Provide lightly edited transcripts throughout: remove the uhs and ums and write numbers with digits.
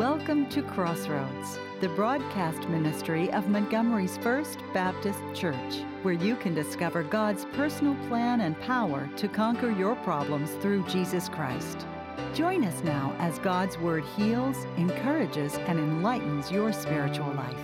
Welcome to Crossroads, the broadcast ministry of Montgomery's First Baptist Church, where you can discover God's personal plan and power to conquer your problems through Jesus Christ. Join us now as God's Word heals, encourages, and enlightens your spiritual life.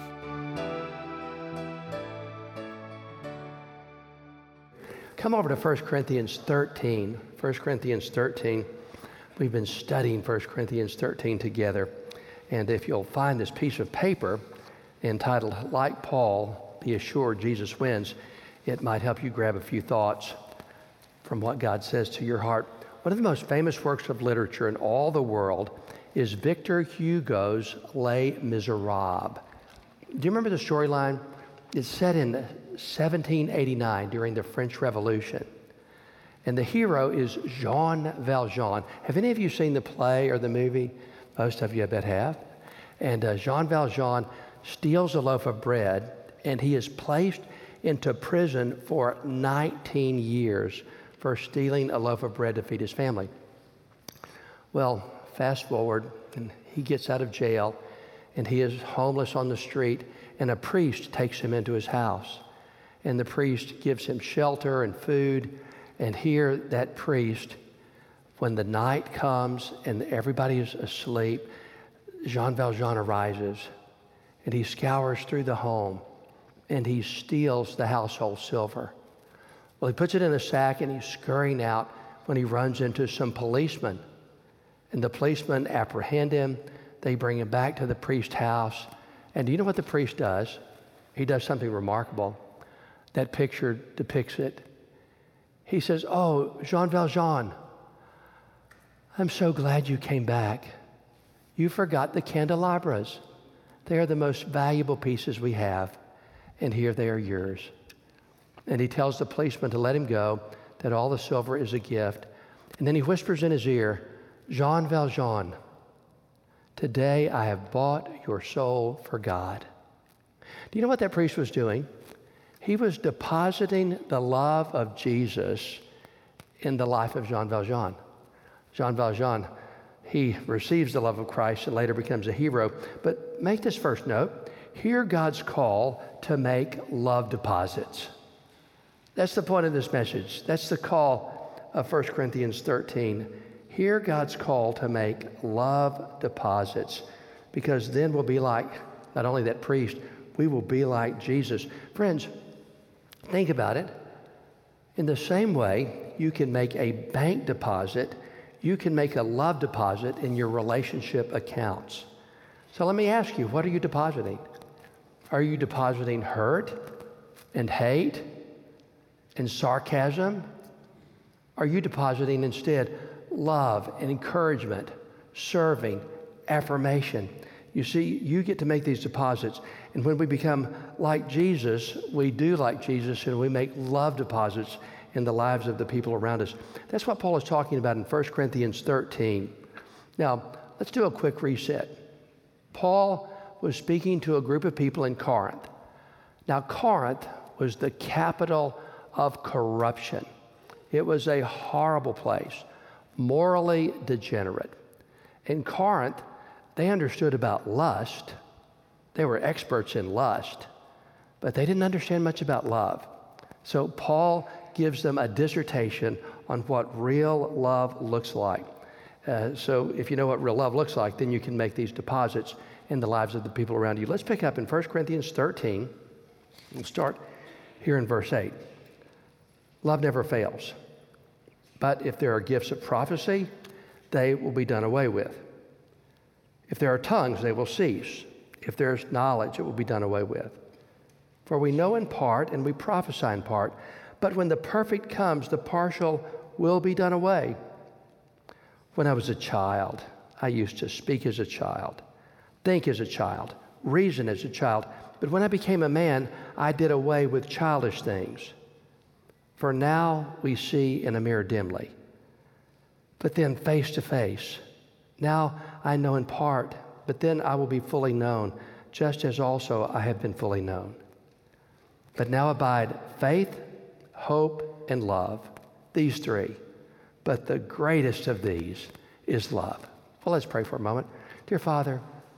Come over to 1 Corinthians 13. 1 Corinthians 13. We've been studying 1 Corinthians 13 together. And if you'll find this piece of paper entitled, Like Paul, Be Assured Jesus Wins, it might help you grab a few thoughts from what God says to your heart. One of the most famous works of literature in all the world is Victor Hugo's Les Miserables. Do you remember the storyline? It's set in 1789 during the French Revolution. And the hero is Jean Valjean. Have any of you seen the play or the movie? Most of you, I bet, have. And Jean Valjean steals a loaf of bread, and he is placed into prison for 19 years for stealing a loaf of bread to feed his family. Well, fast forward, and he gets out of jail, and he is homeless on the street, and a priest takes him into his house. And the priest gives him shelter and food, and here that priest, when the night comes and everybody is asleep, Jean Valjean arises and he scours through the home and he steals the household silver. Well, he puts it in a sack and he's scurrying out when he runs into some policemen. And the policemen apprehend him. They bring him back to the priest's house. And do you know what the priest does? He does something remarkable. That picture depicts it. He says, "Oh, Jean Valjean, I'm so glad you came back. You forgot the candelabras. They are the most valuable pieces we have, and here they are yours." And he tells the policeman to let him go, that all the silver is a gift. And then he whispers in his ear, "Jean Valjean, today I have bought your soul for God." Do you know what that priest was doing? He was depositing the love of Jesus in the life of Jean Valjean. Jean Valjean, he receives the love of Christ and later becomes a hero. But make this first note. Hear God's call to make love deposits. That's the point of this message. That's the call of 1 Corinthians 13. Hear God's call to make love deposits, because then we'll be like not only that priest, we will be like Jesus. Friends, think about it. In the same way, you can make a bank deposit, you can make a love deposit in your relationship accounts. So let me ask you, what are you depositing? Are you depositing hurt and hate and sarcasm? Are you depositing instead love and encouragement, serving, affirmation? You see, you get to make these deposits. And when we become like Jesus, we do like Jesus, and we make love deposits in the lives of the people around us. That's what Paul is talking about in 1 Corinthians 13. Now, let's do a quick reset. Paul was speaking to a group of people in Corinth. Now, Corinth was the capital of corruption. It was a horrible place, morally degenerate. In Corinth, they understood about lust. They were experts in lust, but they didn't understand much about love. So Paul gives them a dissertation on what real love looks like. So if you know what real love looks like, then you can make these deposits in the lives of the people around you. Let's pick up in 1 Corinthians 13. We'll start here in verse 8. Love never fails, but if there are gifts of prophecy, they will be done away with. If there are tongues, they will cease. If there is knowledge, it will be done away with. For we know in part and we prophesy in part, but when the perfect comes, the partial will be done away. When I was a child, I used to speak as a child, think as a child, reason as a child. But when I became a man, I did away with childish things. For now we see in a mirror dimly, but then face to face. Now I know in part, but then I will be fully known, just as also I have been fully known. But now abide faith, hope, and love, these three. But the greatest of these is love. Well, let's pray for a moment. Dear Father,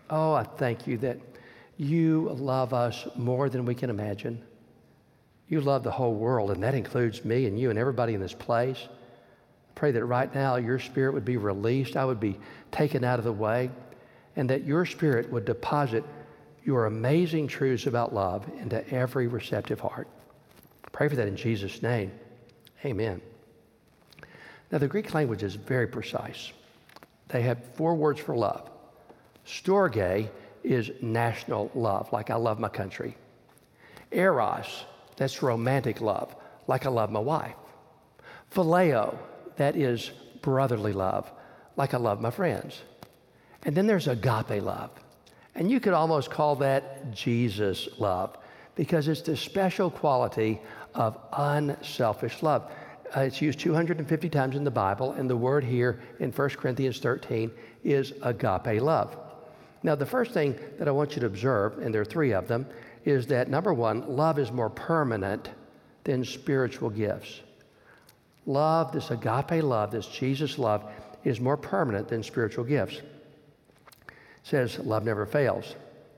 Oh, I thank you that you love us more than we can imagine. You love the whole world, and that includes me and you and everybody in this place. I pray that right now your Spirit would be released. I would be taken out of the way, and that your Spirit would deposit your amazing truths about love into every receptive heart. Pray for that in Jesus' name. Amen. Now, the Greek language is very precise. They have 4 words for love. Storge is national love, like I love my country. Eros, that's romantic love, like I love my wife. Phileo, that is brotherly love, like I love my friends. And then there's agape love. And you could almost call that Jesus love, because it's the special quality of unselfish love. It's used 250 times in the Bible, and the word here in 1 Corinthians 13 is agape love. Now, the first thing that I want you to observe, and there are 3 of them, is that number 1, love is more permanent than spiritual gifts. Love, this agape love, this Jesus love, is more permanent than spiritual gifts. It says love never fails,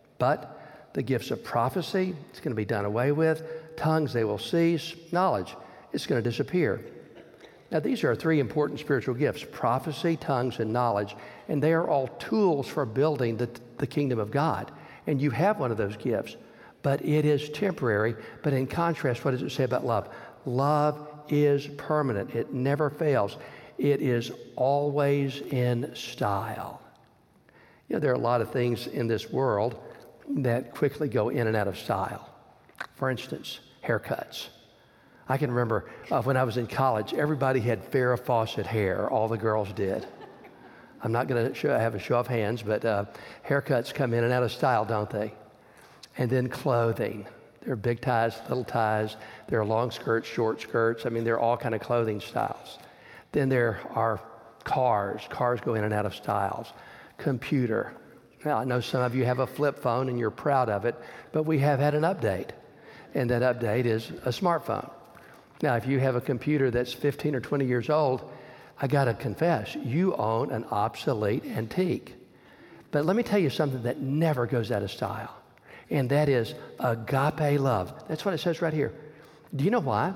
but the gifts of prophecy, it's going to be done away with. Tongues, they will cease. Knowledge, it's going to disappear. Now, these are 3 important spiritual gifts: prophecy, tongues, and knowledge. And they are all tools for building the kingdom of God. And you have one of those gifts, but it is temporary. But in contrast, what does it say about love? Love is permanent. It never fails. It is always in style. You know, there are a lot of things in this world that quickly go in and out of style. For instance, haircuts. I can remember when I was in college, everybody had Farrah Fawcett hair. All the girls did. I'm not going to have a show of hands, but haircuts come in and out of style, don't they? And then clothing. There are big ties, little ties. There are long skirts, short skirts. I mean, there are all kind of clothing styles. Then there are cars. Cars go in and out of styles. Computer. Now, I know some of you have a flip phone and you're proud of it, but we have had an update. And that update is a smartphone. Now, if you have a computer that's 15 or 20 years old, I got to confess, you own an obsolete antique. But let me tell you something that never goes out of style, and that is agape love. That's what it says right here. Do you know why?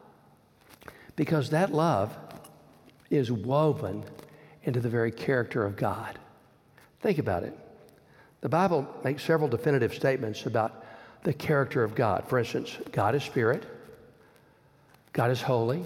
Because that love is woven into the very character of God. Think about it. The Bible makes several definitive statements about the character of God. For instance, God is spirit. God is holy.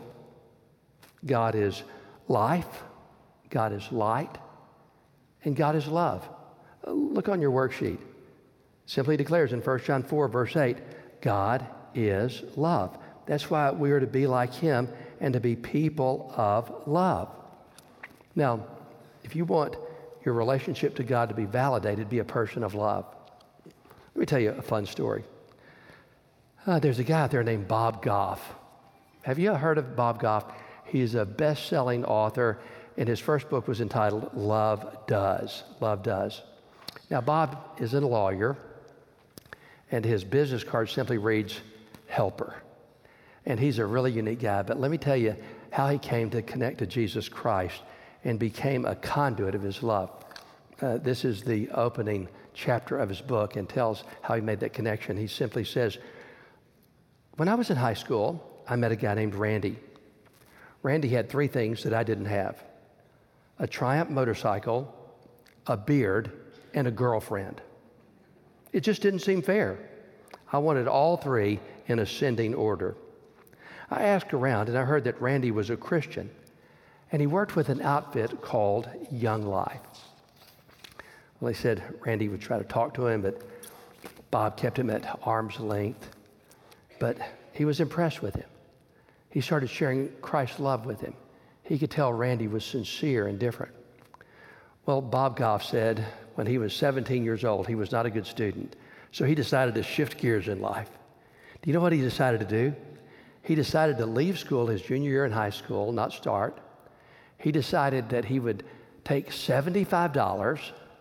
God is life. God is light. And God is love. Look on your worksheet. Simply declares in 1 John 4, verse 8, God is love. That's why we are to be like him and to be people of love. Now, if you want your relationship to God to be validated, be a person of love. Let me tell you a fun story. There's a guy out there named Bob Goff. Have you heard of Bob Goff? He's a best-selling author, and his first book was entitled Love Does. Love Does. Now, Bob is a lawyer, and his business card simply reads, helper. And he's a really unique guy, but let me tell you how he came to connect to Jesus Christ and became a conduit of his love. This is the opening chapter of his book and tells how he made that connection. He simply says, when I was in high school, I met a guy named Randy. Randy had 3 things that I didn't have: a Triumph motorcycle, a beard, and a girlfriend. It just didn't seem fair. I wanted all 3 in ascending order. I asked around, and I heard that Randy was a Christian, and he worked with an outfit called Young Life. Well, they said Randy would try to talk to him, but Bob kept him at arm's length. But he was impressed with him. He started sharing Christ's love with him. He could tell Randy was sincere and different. Well, Bob Goff said when he was 17 years old, he was not a good student. So he decided to shift gears in life. Do you know what he decided to do? He decided to leave school his junior year in high school, not start. He decided that he would take $75,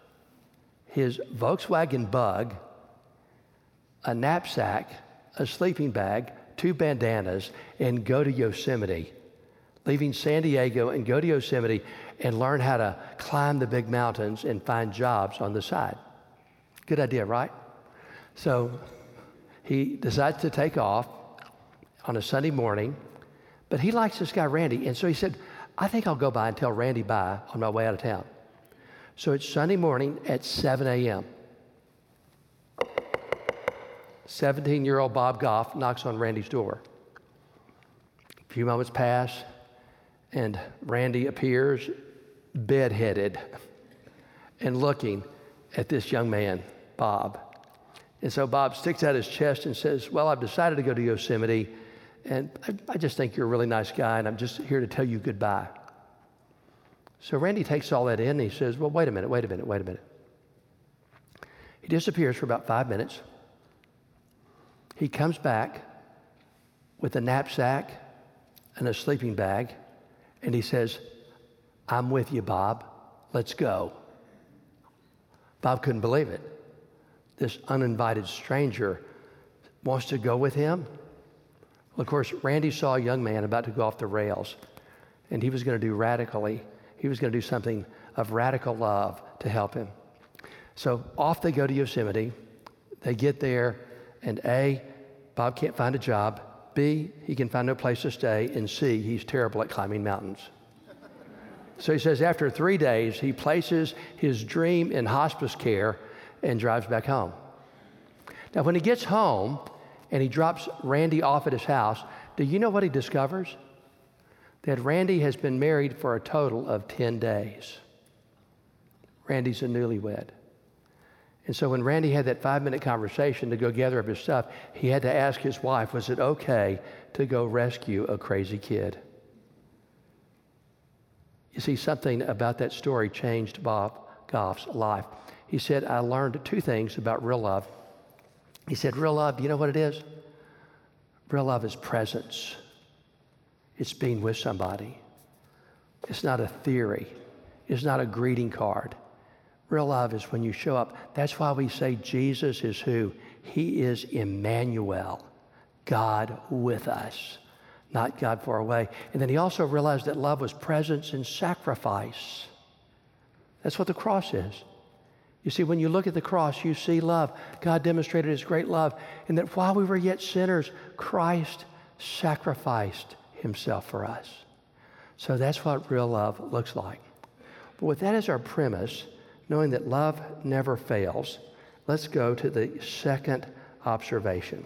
his Volkswagen Bug, a knapsack, a sleeping bag, 2 bandanas, and go to Yosemite, leaving San Diego and go to Yosemite and learn how to climb the big mountains and find jobs on the side. Good idea, right? So he decides to take off on a Sunday morning, but he likes this guy, Randy. And so he said, I think I'll go by and tell Randy bye on my way out of town. So it's Sunday morning at 7 a.m. 17-year-old Bob Goff knocks on Randy's door. A few moments pass, and Randy appears bedheaded and looking at this young man, Bob. And so Bob sticks out his chest and says, well, I've decided to go to Yosemite, and I just think you're a really nice guy, and I'm just here to tell you goodbye. So Randy takes all that in, and he says, well, wait a minute. He disappears for about 5 minutes. He comes back with a knapsack and a sleeping bag, and he says, I'm with you, Bob. Let's go. Bob couldn't believe it. This uninvited stranger wants to go with him. Well, of course, Randy saw a young man about to go off the rails, and he was going to do something of radical love to help him. So off they go to Yosemite. They get there, and A, Bob can't find a job. B, he can find no place to stay. And C, he's terrible at climbing mountains. So he says after 3 days, he places his dream in hospice care and drives back home. Now, when he gets home and he drops Randy off at his house, do you know what he discovers? That Randy has been married for a total of 10 days. Randy's a newlywed. And so when Randy had that 5-minute conversation to go gather up his stuff, he had to ask his wife, was it okay to go rescue a crazy kid? You see, something about that story changed Bob Goff's life. He said, I learned 2 things about real love. He said, real love, do you know what it is? Real love is presence. It's being with somebody. It's not a theory. It's not a greeting card. Real love is when you show up. That's why we say Jesus is who? He is Emmanuel, God with us, not God far away. And then he also realized that love was presence and sacrifice. That's what the cross is. You see, when you look at the cross, you see love. God demonstrated his great love, and that while we were yet sinners, Christ sacrificed himself for us. So that's what real love looks like. But with that as our premise, knowing that love never fails, let's go to the second observation.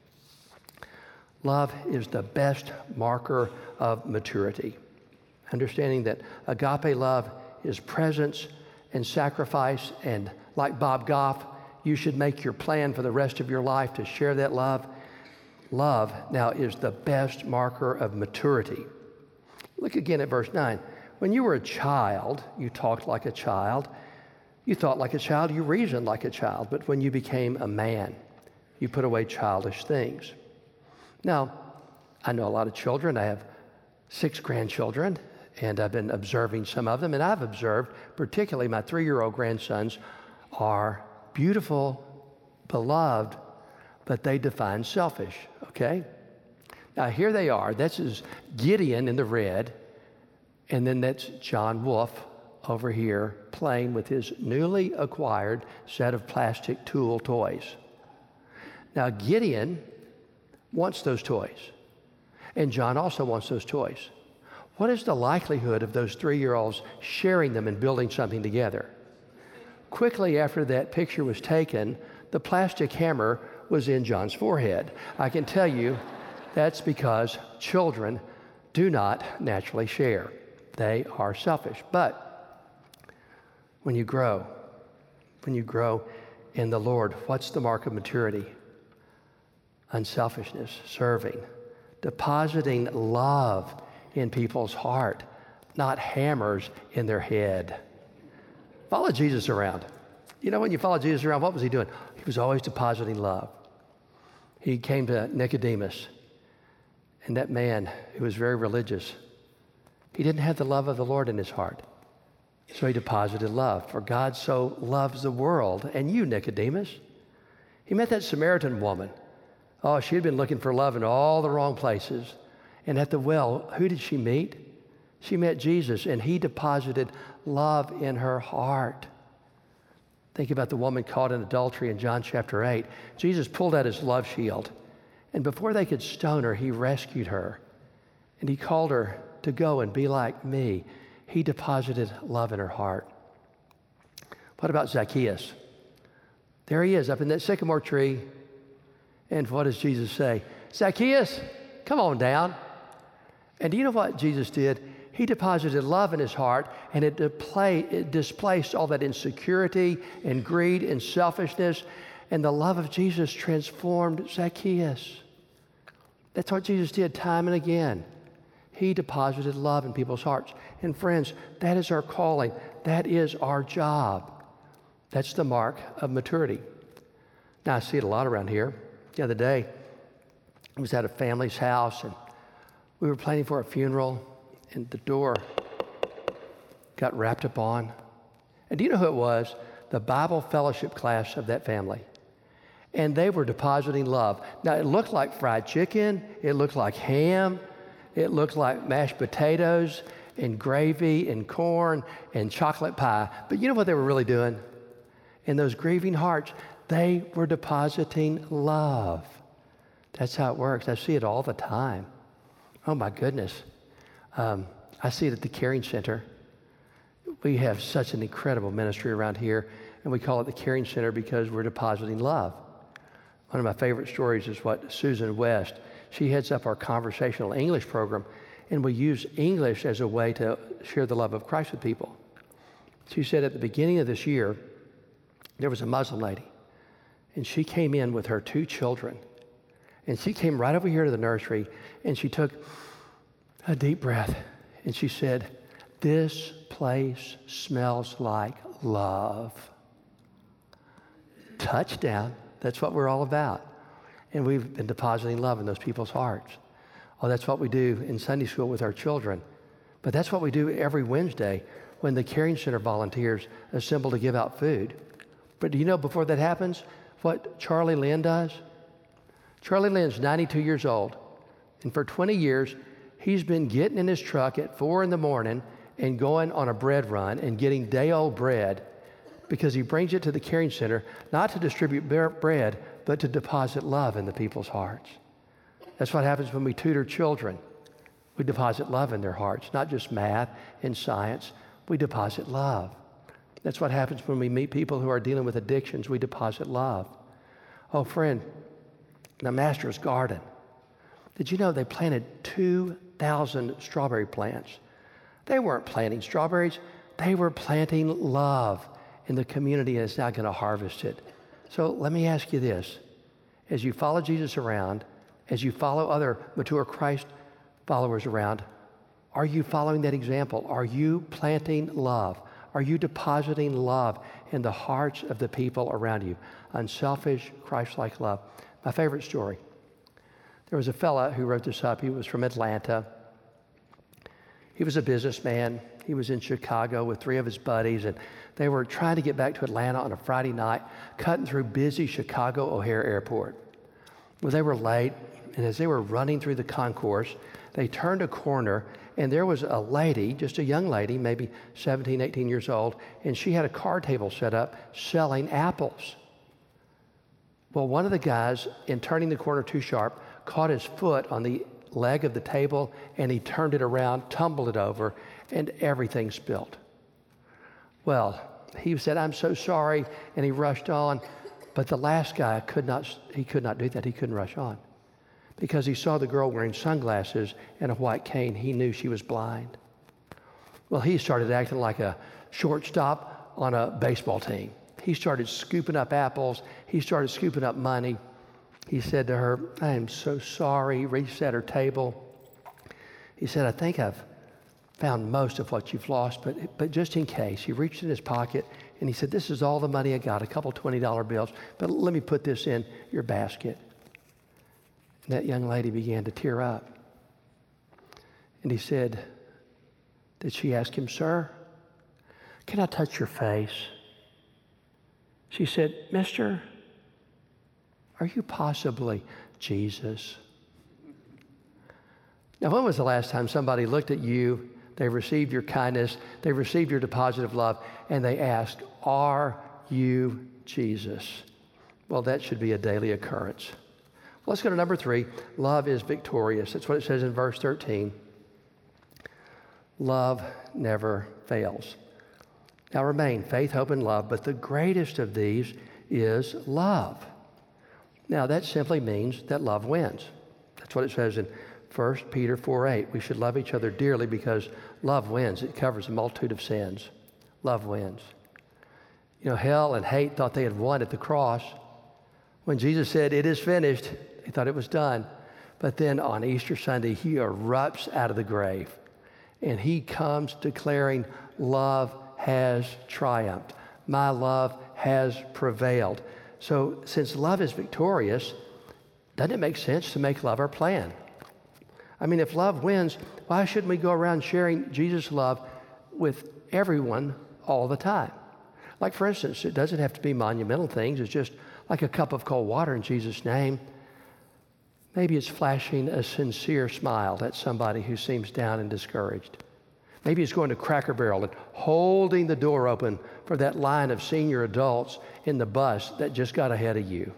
Love is the best marker of maturity. Understanding that agape love is presence and sacrifice, and like Bob Goff, you should make your plan for the rest of your life to share that love. Love now is the best marker of maturity. Look again at verse 9. When you were a child, you talked like a child, you thought like a child, you reasoned like a child, but when you became a man, you put away childish things. Now, I know a lot of children. I have 6 grandchildren, and I've been observing some of them, and I've observed, particularly my 3-year-old grandsons are beautiful, beloved, but they define selfish, okay? Now, here they are. This is Gideon in the red, and then that's John Wolf over here playing with his newly acquired set of plastic tool toys. Now, Gideon wants those toys, and John also wants those toys. What is the likelihood of those 3-year-olds sharing them and building something together? Quickly after that picture was taken, the plastic hammer was in John's forehead. I can tell you that's because children do not naturally share. They are selfish. But when you grow in the Lord, what's the mark of maturity? Unselfishness, serving, depositing love in people's heart, not hammers in their head. Follow Jesus around. You know, when you follow Jesus around, what was he doing? He was always depositing love. He came to Nicodemus, and that man who was very religious, he didn't have the love of the Lord in his heart. So he deposited love. For God so loves the world, and you, Nicodemus. He met that Samaritan woman. Oh, she had been looking for love in all the wrong places. And at the well, who did she meet? She met Jesus, and he deposited love in her heart. Think about the woman caught in adultery in John chapter 8. Jesus pulled out his love shield, and before they could stone her, he rescued her. And he called her to go and be like me. He deposited love in her heart. What about Zacchaeus? There he is up in that sycamore tree. And what does Jesus say? Zacchaeus, come on down. And do you know what Jesus did? He deposited love in his heart, and it displaced all that insecurity and greed and selfishness, and the love of Jesus transformed Zacchaeus. That's what Jesus did time and again. He deposited love in people's hearts. And friends, that is our calling. That is our job. That's the mark of maturity. Now, I see it a lot around here. The other day, I was at a family's house, and we were planning for a funeral, and the door got rapped upon. And do you know who it was? The Bible fellowship class of that family. And they were depositing love. Now, it looked like fried chicken. It looked like ham. It looked like mashed potatoes and gravy and corn and chocolate pie. But you know what they were really doing? In those grieving hearts, they were depositing love. That's how it works. I see it all the time. Oh, my goodness. I see it at the Caring Center. We have such an incredible ministry around here, and we call it the Caring Center because we're depositing love. One of my favorite stories is what Susan West, she heads up our conversational English program, and we use English as a way to share the love of Christ with people. She said at the beginning of this year, there was a Muslim lady, and she came in with her 2 children, and she came right over here to the nursery, and she took a deep breath, and she said, "This place smells like love." Touchdown. That's what we're all about. And we've been depositing love in those people's hearts. Oh, that's what we do in Sunday school with our children. But that's what we do every Wednesday when the Caring Center volunteers assemble to give out food. But do you know before that happens what Charlie Lynn does? Charlie Lynn's 92 years old. And for 20 years, he's been getting in his truck at 4 in the morning and going on a bread run and getting day-old bread because he brings it to the Caring Center, not to distribute bread, but to deposit love in the people's hearts. That's what happens when we tutor children. We deposit love in their hearts, not just math and science. We deposit love. That's what happens when we meet people who are dealing with addictions. We deposit love. Oh, friend, the Master's Garden. Did you know they planted 2,000 strawberry plants? They weren't planting strawberries. They were planting love in the community and is now going to harvest it. So let me ask you this. As you follow Jesus around, as you follow other mature Christ followers around, are you following that example? Are you planting love? Are you depositing love in the hearts of the people around you? Unselfish, Christ-like love. My favorite story. There was a fella who wrote this up. He was from Atlanta. He was a businessman. He was in Chicago with 3 of his buddies, and they were trying to get back to Atlanta on a Friday night, cutting through busy Chicago O'Hare Airport. Well, they were late, and as they were running through the concourse, they turned a corner, and there was a lady, just a young lady, maybe 17, 18 years old, and she had a card table set up selling apples. Well, one of the guys, in turning the corner too sharp, caught his foot on the leg of the table, and he turned it around, tumbled it over, and everything spilled. Well, he said, "I'm so sorry," and he rushed on. But the last guy could not do that. He couldn't rush on because he saw the girl wearing sunglasses and a white cane. He knew she was blind. Well, he started acting like a shortstop on a baseball team. He started scooping up apples. He started scooping up money. He said to her, "I am so sorry." He reached at her table. He said, "I think I've found most of what you've lost, but just in case." He reached in his pocket and he said, "This is all the money I got, a couple $20 bills, but let me put this in your basket." And that young lady began to tear up. And he said, did she ask him, "Sir, can I touch your face?" She said, "Mister, are you possibly Jesus?" Now, when was the last time somebody looked at you, they received your kindness, they received your deposit of love, and they asked, "Are you, Jesus. Well, that should be a daily occurrence. Let's go to number 3. Love is victorious. That's what it says in verse 13. Love never fails. Now remain faith, hope, and love, but the greatest of these is love. Now that simply means that love wins. That's what it says in 1 Peter 4:8. We should love each other dearly because love wins. It covers a multitude of sins. Love wins. You know, hell and hate thought they had won at the cross. When Jesus said, "It is finished," they thought it was done. But then on Easter Sunday, he erupts out of the grave. And he comes declaring, love has triumphed. My love has prevailed. So since love is victorious, doesn't it make sense to make love our plan? I mean, if love wins, why shouldn't we go around sharing Jesus' love with everyone all the time? Like, for instance, it doesn't have to be monumental things. It's just like a cup of cold water in Jesus' name. Maybe it's flashing a sincere smile at somebody who seems down and discouraged. Maybe it's going to Cracker Barrel and holding the door open for that line of senior adults in the bus that just got ahead of you.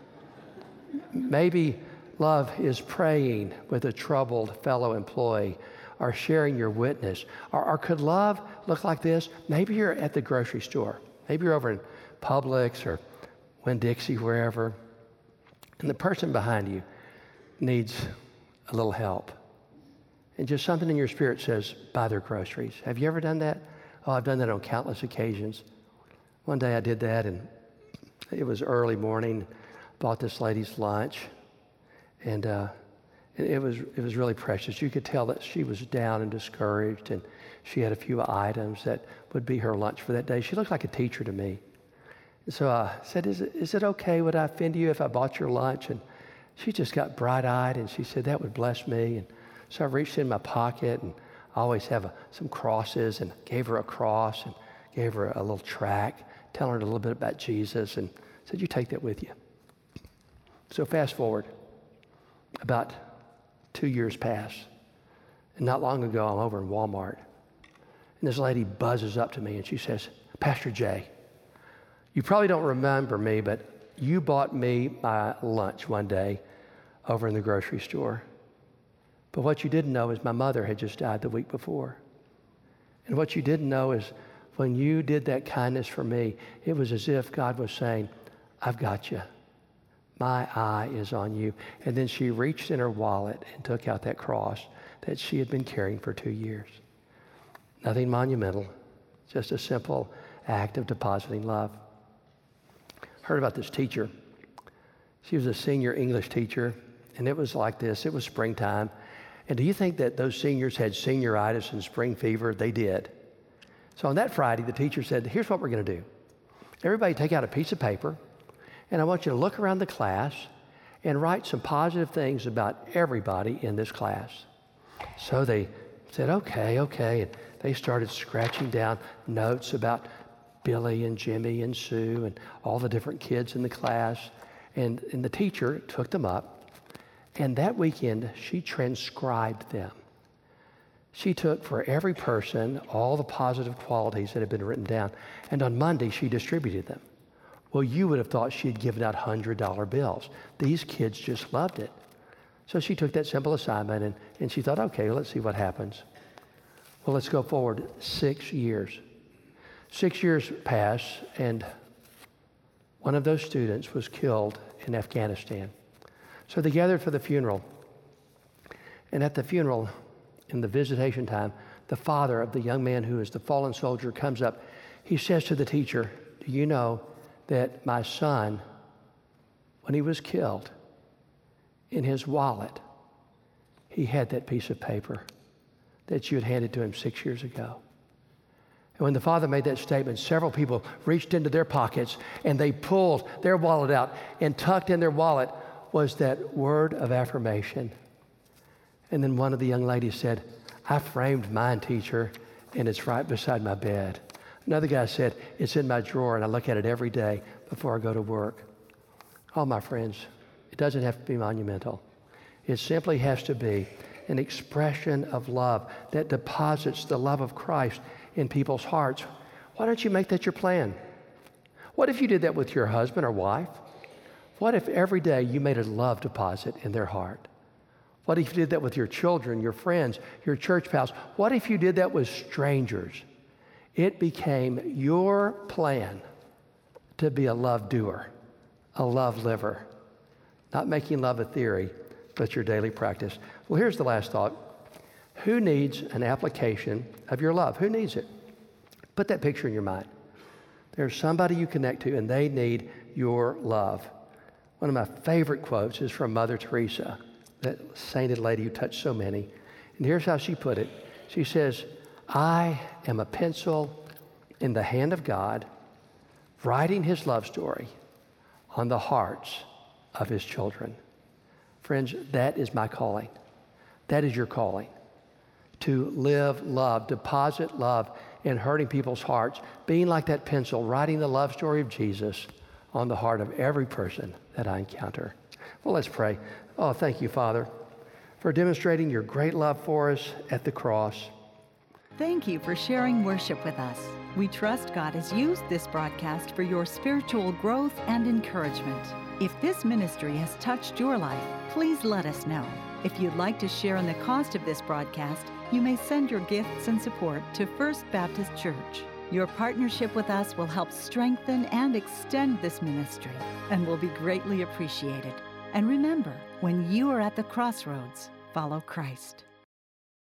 Maybe love is praying with a troubled fellow employee or sharing your witness. Or could love look like this? Maybe you're at the grocery store. Maybe you're over in Publix or Winn-Dixie, wherever, and the person behind you needs a little help. And just something in your spirit says, buy their groceries. Have you ever done that? Oh, I've done that on countless occasions. One day I did that, and it was early morning. Bought this lady's lunch, and it was really precious. You could tell that she was down and discouraged, and she had a few items that would be her lunch for that day. She looked like a teacher to me. And so I said, is it okay? Would I offend you if I bought your lunch? And she just got bright-eyed, and she said, that would bless me. And so I reached in my pocket, and I always have some crosses, and gave her a cross and gave her a little tract, telling her a little bit about Jesus, and said, you take that with you. So fast forward, about 2 years pass, and not long ago, I'm over in Walmart, and this lady buzzes up to me, and she says, Pastor Jay, you probably don't remember me, but you bought me my lunch one day over in the grocery store. But what you didn't know is my mother had just died the week before. And what you didn't know is when you did that kindness for me, it was as if God was saying, I've got you. My eye is on you. And then she reached in her wallet and took out that cross that she had been carrying for 2 years. Nothing monumental, just a simple act of depositing love. Heard about this teacher. She was a senior English teacher, and it was like this. It was springtime. And do you think that those seniors had senioritis and spring fever? They did. So on that Friday, the teacher said, here's what we're going to do. Everybody take out a piece of paper, and I want you to look around the class and write some positive things about everybody in this class. So they said, okay. And they started scratching down notes about Billy and Jimmy and Sue and all the different kids in the class. And the teacher took them up. And that weekend, she transcribed them. She took for every person all the positive qualities that had been written down. And on Monday, she distributed them. Well, you would have thought she had given out $100 bills. These kids just loved it. So she took that simple assignment and she thought, okay, let's see what happens. Well, let's go forward 6 years. 6 years pass, and one of those students was killed in Afghanistan. So they gathered for the funeral. And at the funeral, in the visitation time, the father of the young man who is the fallen soldier comes up. He says to the teacher, do you know that my son, when he was killed, in his wallet, he had that piece of paper that you had handed to him 6 years ago? And when the father made that statement, several people reached into their pockets and they pulled their wallet out, and tucked in their wallet was that word of affirmation. And then one of the young ladies said, I framed mine, teacher, and it's right beside my bed. Another guy said, it's in my drawer and I look at it every day before I go to work. Oh, my friends, it doesn't have to be monumental. It simply has to be an expression of love that deposits the love of Christ in people's hearts. Why don't you make that your plan? What if you did that with your husband or wife? What if every day you made a love deposit in their heart? What if you did that with your children, your friends, your church pals? What if you did that with strangers? It became your plan to be a love doer, a love liver, not making love a theory, but your daily practice. Well, here's the last thought. Who needs an application of your love? Who needs it? Put that picture in your mind. There's somebody you connect to, and they need your love. One of my favorite quotes is from Mother Teresa, that sainted lady who touched so many. And here's how she put it. She says, I am a pencil in the hand of God, writing his love story on the hearts of his children. Friends, that is my calling. That is your calling. To live love, deposit love in hurting people's hearts, being like that pencil, writing the love story of Jesus on the heart of every person that I encounter. Well, let's pray. Oh, thank you, Father, for demonstrating your great love for us at the cross. Thank you for sharing worship with us. We trust God has used this broadcast for your spiritual growth and encouragement. If this ministry has touched your life, please let us know. If you'd like to share in the cost of this broadcast, you may send your gifts and support to First Baptist Church. Your partnership with us will help strengthen and extend this ministry and will be greatly appreciated. And remember, when you are at the crossroads, follow Christ.